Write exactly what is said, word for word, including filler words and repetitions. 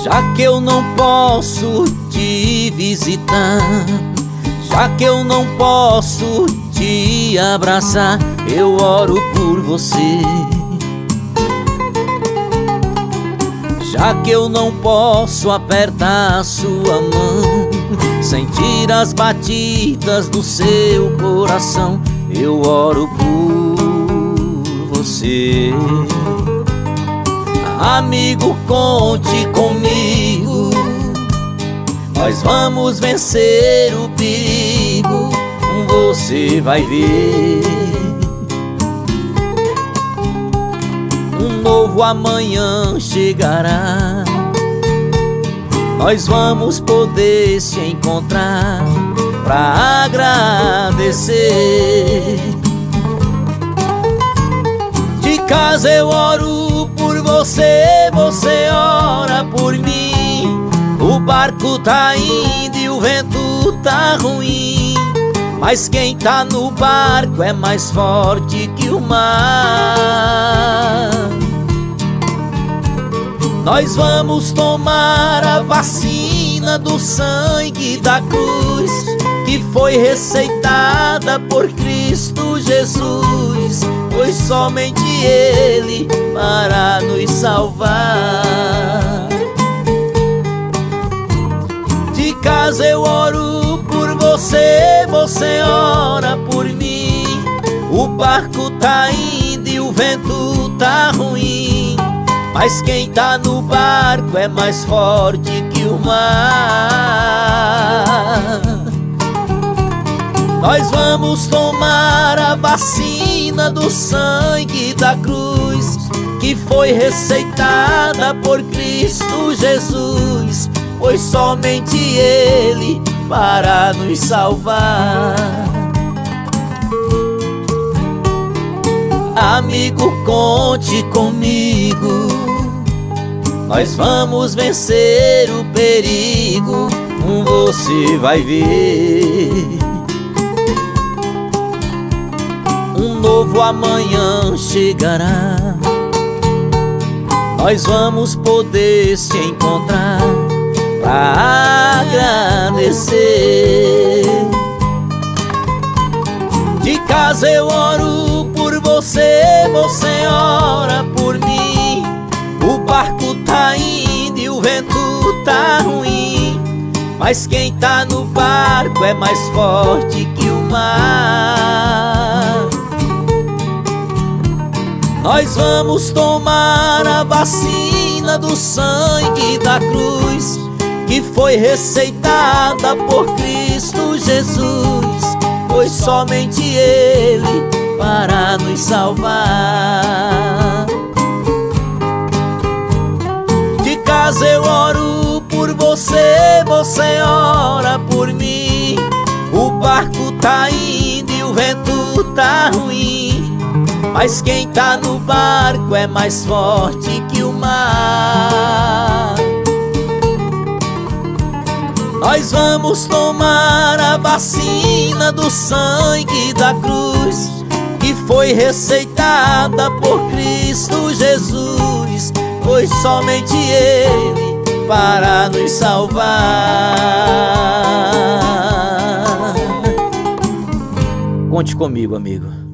Já que eu não posso te visitar, já que eu não posso te abraçar, eu oro por você. Já que eu não posso apertar sua mão, sentir as batidas do seu coração, eu oro por você. Amigo, conte comigo, nós vamos vencer o perigo, você vai ver. Um novo amanhã chegará, nós vamos poder se encontrar pra agradecer. De casa eu oro por você, você ora por mim. O barco tá indo e o vento tá ruim, mas quem tá no barco é mais forte que o mar. Nós vamos tomar a vacina do sangue da cruz, que foi receitada por Cristo Jesus, pois somente Ele para nos salvar. De casa eu oro por você, você ora por mim. O barco tá indo e o vento tá ruim, mas quem tá no barco é mais forte que o mar. Nós vamos tomar a vacina do sangue da cruz, que foi receitada por Cristo Jesus, pois somente Ele para nos salvar. Amigo, conte comigo, nós vamos vencer o perigo, você vai ver. Um novo amanhã chegará, nós vamos poder se encontrar pra agradecer. De casa eu oro por você, você ora por mim. O barco tá indo e o vento tá ruim, mas quem tá no barco é mais forte que o mar. Nós vamos tomar a vacina do sangue da cruz, que foi receitada por Cristo Jesus, pois somente Ele para nos salvar. De casa eu oro por você, você ora por mim. O barco tá indo e o vento tá ruim, mas quem tá no barco é mais forte que o mar. Nós vamos tomar a vacina do sangue da cruz, que foi receitada por Cristo Jesus, pois somente Ele para nos salvar. Conte comigo, amigo.